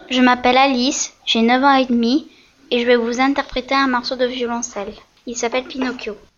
Je m'appelle Alice, j'ai 9 ans et demi et je vais vous interpréter un morceau de violoncelle. Il s'appelle Pinocchio.